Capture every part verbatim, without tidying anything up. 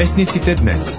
Вестниците днес.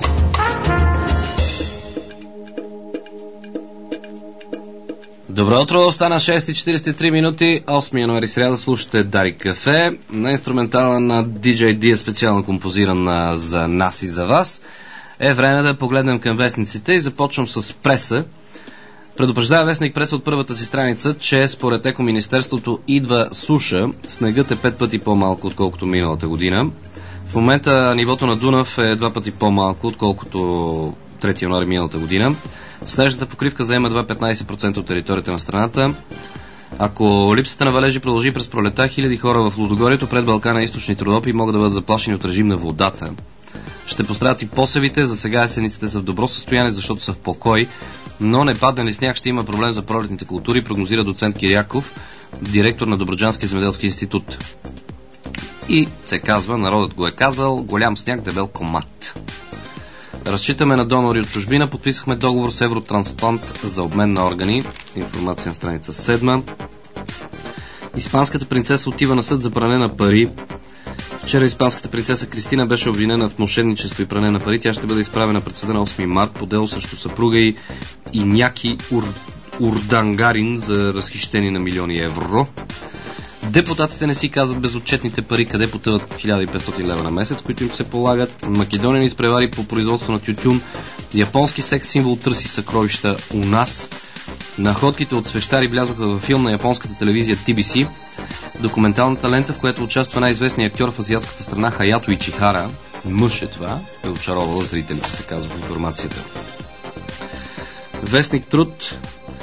Добро утро, стана шест и четирийсет и три минути, осми януари сряда, слушате Дарик Кафе. На инструментала на ди джей Ди е специално композиран за нас и за вас. Е време да погледнем към вестниците и започвам с преса. Предупреждава вестник преса от първата си страница, че според Екоминистерството идва суша. Снегът е пет пъти по-малко, отколкото миналата година. В момента нивото на Дунав е два пъти по-малко, отколкото трети януари миналата година. Снежната покривка заема едва петнайсет процента от територията на страната. Ако липсата на валежи продължи през пролета, хиляди хора в Лудогорието, пред Балкана и източните Родопи могат да бъдат заплашени от режим на водата. Ще пострадат и посевите. За сега есениците са в добро състояние, защото са в покой, но не падне ли сняг, ще има проблем за пролетните култури, прогнозира доцент Киряков, директор на Добруджанския земеделски институт. И се казва, народът го е казал, голям сняг, дебел комат. Разчитаме на донори от чужбина. Подписахме договор с Евротрансплант за обмен на органи. Информация на страница седма. Испанската принцеса отива на съд за пране на пари. Вчера испанската принцеса Кристина беше обвинена в мошенничество и пране на пари. Тя ще бъде изправена пред съда на осми март по дело срещу съпруга и Иняки Ур... Урдангарин за разхищение на милиони евро. Депутатите не си казват безотчетните пари, къде потъват хиляда и петстотин лева на месец, които им се полагат. Македония ни изпревари по производство на тютюн. Японски секс символ търси съкровища у нас. Находките от свещари влязоха във филм на японската телевизия Ти Би Си. Документалната лента, в която участва най-известният актьор в азиатската страна Хаято Ичихара, мъж е това, е очаровала зрителите, се казва в информацията. Вестник Труд.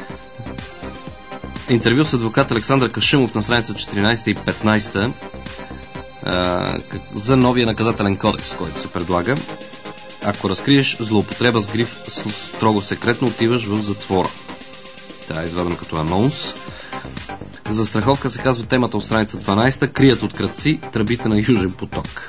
Интервю с адвокат Александър Кашъмов на страница четиринайсета и петнайсета а, за новия наказателен кодекс, който се предлага. Ако разкриеш злоупотреба с гриф строго секретно, отиваш в затвора. Това е извадено като анонс. За страховка се казва темата от страница дванайсета. Крият от крадци тръбите на Южен поток.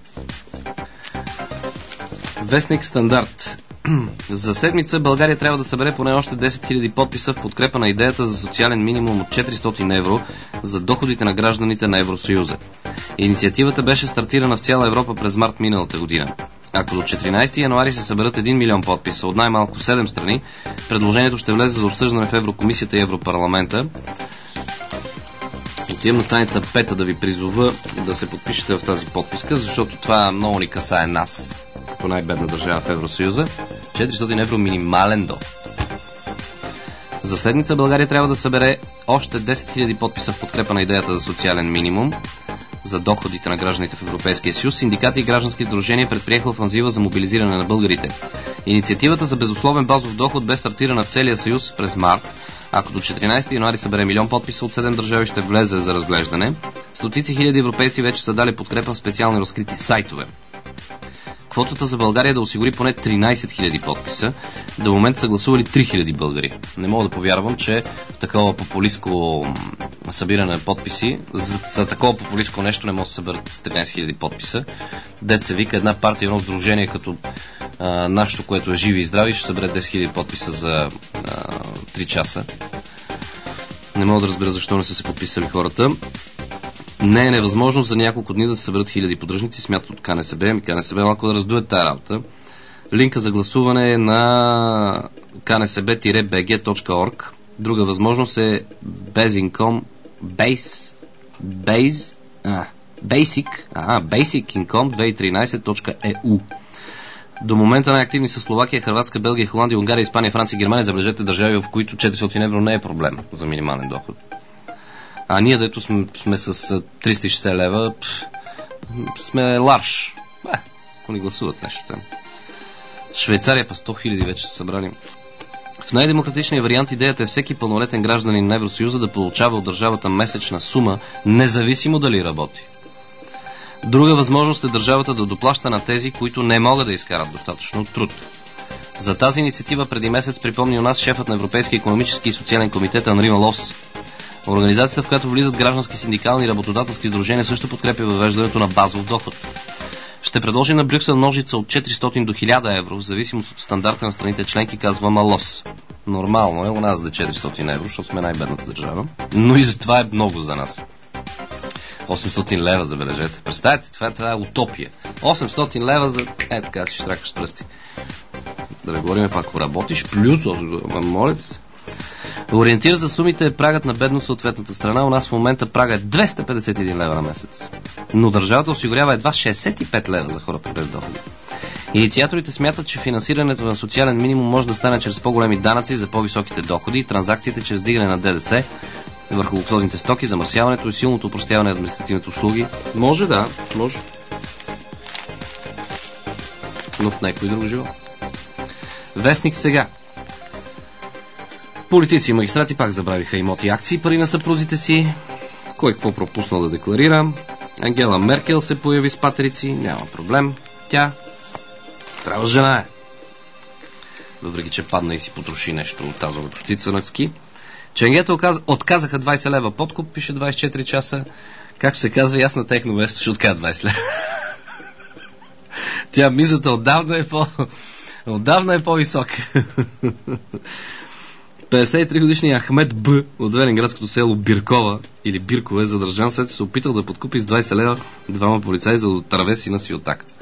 Вестник Стандарт. За седмица България трябва да събере поне още десет хиляди подписа в подкрепа на идеята за социален минимум от четиристотин евро за доходите на гражданите на Евросъюза. Инициативата беше стартирана в цяла Европа през март миналата година. Ако до четиринайсети януари се съберат един милион подписа от най-малко седем страни, предложението ще влезе за обсъждане в Еврокомисията и Европарламента. Отивам на страница пета да ви призова да се подпишете в тази подписка, защото това много ни касае нас, като най-бедна държава в Евросъюза. четиристотин евро минимален доход. За седмица България трябва да събере още десет хиляди подписа в подкрепа на идеята за социален минимум за доходите на гражданите в Европейския съюз. Синдикати и граждански сдружения предприеха офанзива за мобилизиране на българите. Инициативата за безусловен базов доход бе стартирана в целия съюз през март. Ако до четиринайсети януари събере милион подписа от седем държави, ще влезе за разглеждане. Стотици хиляди европейци вече са дали подкрепа в специални разкрити сайтове. Квотата за България да осигури поне тринайсет хиляди подписа. До момента са гласували три хиляди българи. Не мога да повярвам, че такова популистко събиране на подписи, за, за такова популистко нещо не може да се съберат тринайсет хиляди подписа. Дет се вика една партия, едно сдружение като а, нашето, което е живи и здрави, ще събере десет хиляди подписа за а, три часа. Не мога да разбера защо не са се подписали хората. Не е невъзможно за няколко дни да се съберат хиляди поддръжници, смятат от КНСБ. Ами КНСБ малко да раздуят тая работа. Линка за гласуване е на кнсб би джи точка орг. Друга възможност е Basic Base Base а, Basic а, basic.income две хиляди и тринайсет точка и ю. До момента най-активни са Словакия, Хърватска, Белгия, Холандия, Унгария, Испания, Франция, Германия. Забележете държави, в които четиристотин евро не е проблем за минимален доход. А ние, дето сме, сме с триста и шейсет лева, пъл, сме ларш. Е, ако ни гласуват нещо там. Швейцария па сто хиляди вече са събрали. В най-демократичния вариант идеята е всеки пълнолетен гражданин на Евросъюза да получава от държавата месечна сума, независимо дали работи. Друга възможност е държавата да доплаща на тези, които не могат да изкарат достатъчно труд. За тази инициатива преди месец припомни у нас шефът на Европейския икономически и социален комитет Анри Малос. Организацията, в която влизат граждански, синдикални и работодателски сдружения, също подкрепя въвеждането на базов доход. Ще предложи на Брюксел ножица от четиристотин до хиляда евро, в зависимост от стандарта на страните членки, казва Малос. Нормално е у нас да е четиристотин евро, защото сме най-бедната държава, но и за това е много за нас. осемстотин лева, забележете. Представете, това, това е утопия. осемстотин лева за... Е, така си штракаш пръсти. Да не говорим пак, ако работиш, плюс, молите се. Ориентир за сумите е прагът на бедност в съответната страна. У нас в момента прага е двеста петдесет и един лева на месец. Но държавата осигурява едва шейсет и пет лева за хората без доходи. Инициаторите смятат, че финансирането на социален минимум може да стане чрез по-големи данъци за по-високите доходи, транзакциите чрез дигане на ДДС върху луксозните стоки, замърсяването и силното опростяване на административните услуги. Може, да, може. Но в някой друг живот. Вестник сега. Политици и магистрати пак забравиха имоти и акции, пари на съпрузите си. Кой какво пропуснал да декларира. Ангела Меркел се появи с патерици. Няма проблем. Тя трябва жена е. Въпреки, че падна и си потроши нещо от тази простица на ски. Ченгета отказаха двайсет лева подкуп, пише двайсет и четири часа. Както се казва, аз на техно место ще откажа двайсет лева. Тя мизата отдавна е по... отдавна е по-висока. петдесет и три годишният Ахмед Б. от велинградското село Биркова или Биркове задържан след се опитал да подкупи с двайсет лева двама полицаи за да отърве сина си от акт.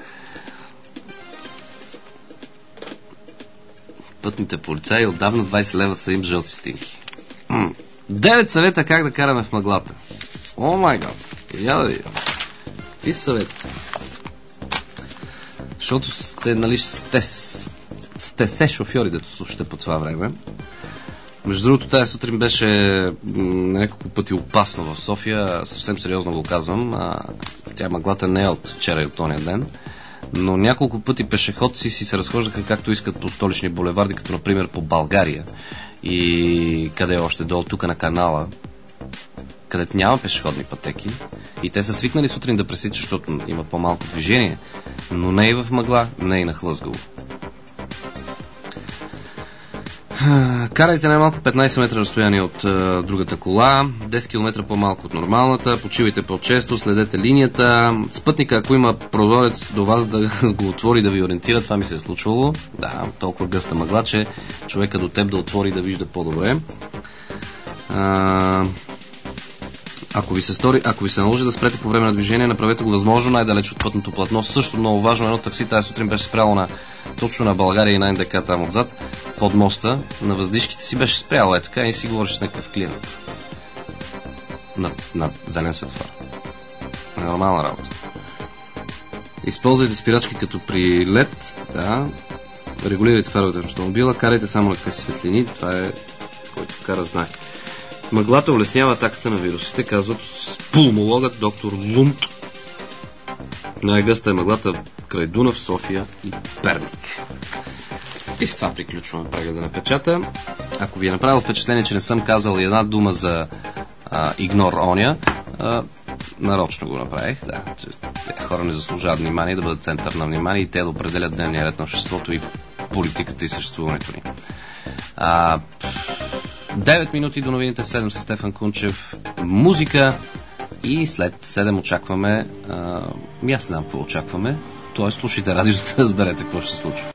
Пътните полицаи отдавна двайсет лева са им жълти стинки. Девет съвета как да караме в мъглата. О май гад. Я да видим. Какви са съвети? Защото сте, нали, сте, сте се шофьори, дето слушате по това време. Между другото, тази сутрин беше няколко пъти опасно в София. Съвсем сериозно го казвам. А, тя мъглата не е от вчера и от тония ден. Но няколко пъти пешеходци си се разхождаха както искат по столични булеварди, като например по България. И къде е още долу, тук на канала, където няма пешеходни пътеки. И те са свикнали сутрин да пресичат, защото има по-малко движение. Но не и в мъгла, не и на хлъзгаво. Карайте най-малко петнайсет метра разстояние от а, другата кола, десет километра по-малко от нормалната, почивайте по-често, следете линията. Спътника, ако има прозорец до вас да го отвори, да ви ориентира, това ми се е случвало. Да, толкова гъста мъгла, че човека до теб да отвори да вижда по-добре. А, ако ви се стори, ако ви се наложи да спрете по време на движение, направете го възможно най-далеч от пътното платно. Също много важно, едно такси тази сутрин беше спряло на, точно на България и на Н Д К там отзад, под моста, на въздишките си беше спряло, е така и си говориш с някакъв клиент. На, на зелен светофар. Нормална работа. Използвайте спирачки като при лед, да. Регулирайте фаровете на автомобила, карайте само на къси светлини, това е, който кара знае. Мъглата улеснява атаката на вирусите, казват пулмологът доктор Лунд. Най-гъста е мъглата край Дунав, София и Перник. И с това приключваме прегледа на печата. Ако ви е направило впечатление, че не съм казал една дума за а, игнор оня, а, нарочно го направих. Да, че хора не заслужават внимание, да бъдат център на внимание и те да определят дневния ред на обществото и политиката и съществуването ни. А, девет минути до новините в седем с Стефан Кунчев. Музика и след седем очакваме... А, аз не знам какво очакваме. Тоест, слушайте радио, за да разберете какво ще се случва.